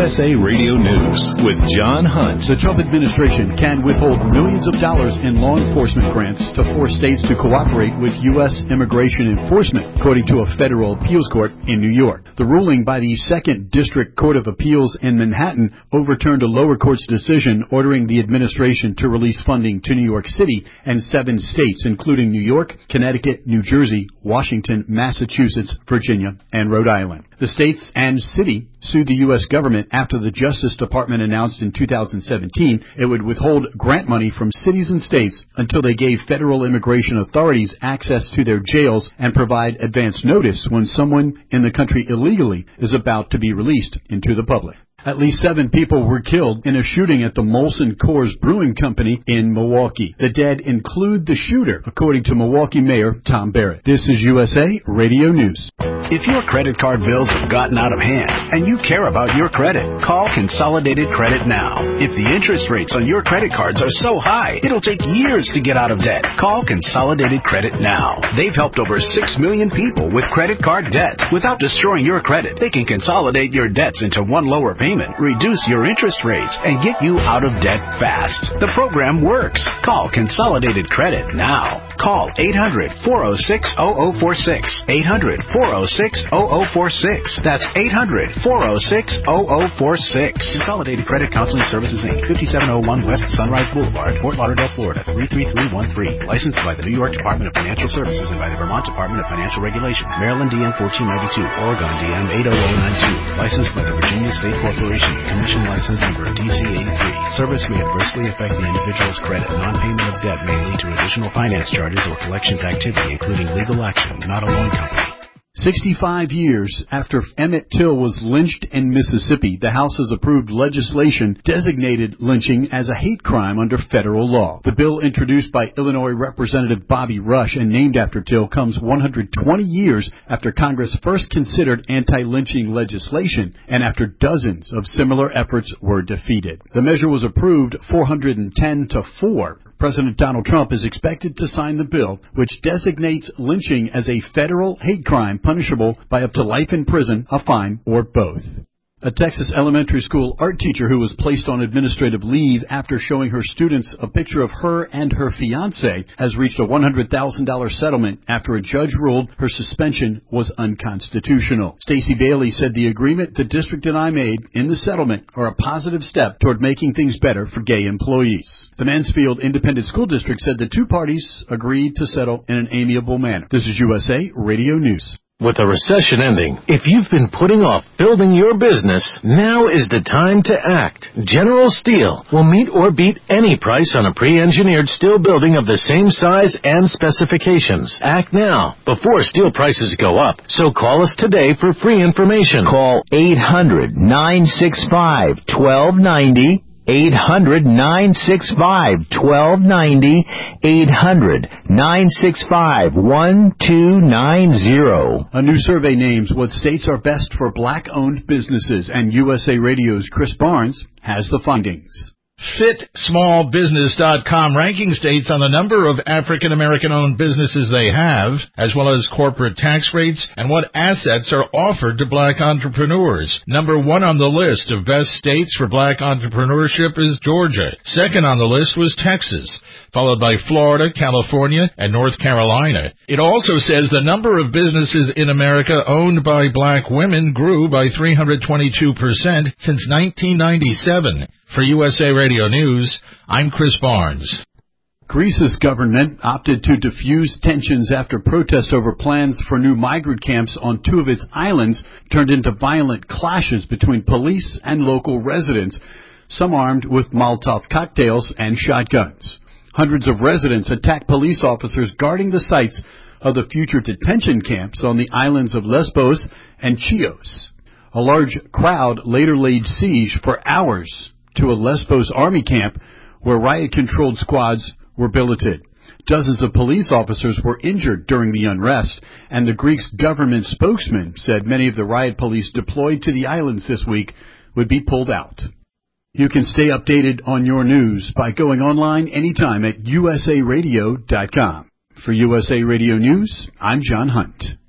USA Radio News with John Hunt. The Trump administration can withhold millions of dollars in law enforcement grants to force states to cooperate with U.S. immigration enforcement, according to a federal appeals court in New York. The ruling by the Second District Court of Appeals in Manhattan overturned a lower court's decision ordering the administration to release funding to New York City and 7 states, including New York, Connecticut, New Jersey, Washington, Massachusetts, Virginia, and Rhode Island. The states and city sued the U.S. government after the Justice Department announced in 2017 it would withhold grant money from cities and states until they gave federal immigration authorities access to their jails and provide advance notice when someone in the country illegally is about to be released into the public. At least 7 people were killed in a shooting at the Molson Coors Brewing Company in Milwaukee. The dead include the shooter, according to Milwaukee Mayor Tom Barrett. This is USA Radio News. If your credit card bills have gotten out of hand and you care about your credit, call Consolidated Credit now. If the interest rates on your credit cards are so high, it'll take years to get out of debt. Call Consolidated Credit now. They've helped over 6 million people with credit card debt. Without destroying your credit, they can consolidate your debts into one lower payment, reduce your interest rates, and get you out of debt fast. The program works. Call Consolidated Credit now. Call 800-406-0046. 800-406-0046. That's 800-406-0046. Consolidated Credit Counseling Services, Inc., 5701 West Sunrise Boulevard, Fort Lauderdale, Florida, 33313. Licensed by the New York Department of Financial Services and by the Vermont Department of Financial Regulation. Maryland DM 1492, Oregon DM 80092. Licensed by the Virginia State Corporation. Commission license number DC 83. Service may adversely affect the individual's credit. Non-payment of debt may lead to additional finance charges or collections activity, including legal action, not a loan company. 65 years after Emmett Till was lynched in Mississippi, the House has approved legislation designated lynching as a hate crime under federal law. The bill, introduced by Illinois Representative Bobby Rush and named after Till, comes 120 years after Congress first considered anti-lynching legislation and after dozens of similar efforts were defeated. The measure was approved 410-4. President Donald Trump is expected to sign the bill, which designates lynching as a federal hate crime punishable by up to life in prison, a fine, or both. A Texas elementary school art teacher who was placed on administrative leave after showing her students a picture of her and her fiancé has reached a $100,000 settlement after a judge ruled her suspension was unconstitutional. Stacey Bailey said the agreement the district and I made in the settlement are a positive step toward making things better for gay employees. The Mansfield Independent School District said the 2 parties agreed to settle in an amiable manner. This is USA Radio News. With the recession ending, if you've been putting off building your business, now is the time to act. General Steel will meet or beat any price on a pre-engineered steel building of the same size and specifications. Act now, before steel prices go up. So call us today for free information. Call 800-965-1290. 800-965-1290, 800-965-1290. A new survey names what states are best for black-owned businesses, and USA Radio's Chris Barnes has the findings. FitSmallBusiness.com ranking states on the number of African-American-owned businesses they have, as well as corporate tax rates and what assets are offered to black entrepreneurs. Number 1 on the list of best states for black entrepreneurship is Georgia. Second on the list was Texas, followed by Florida, California, and North Carolina. It also says the number of businesses in America owned by black women grew by 322% since 1997. For USA Radio News, I'm Chris Barnes. Greece's government opted to diffuse tensions after protests over plans for new migrant camps on 2 of its islands turned into violent clashes between police and local residents, some armed with Molotov cocktails and shotguns. Hundreds of residents attacked police officers guarding the sites of the future detention camps on the islands of Lesbos and Chios. A large crowd later laid siege for hours to a Lesbos army camp where riot-controlled squads were billeted. Dozens of police officers were injured during the unrest, and the Greek government spokesman said many of the riot police deployed to the islands this week would be pulled out. You can stay updated on your news by going online anytime at usaradio.com. For USA Radio News, I'm John Hunt.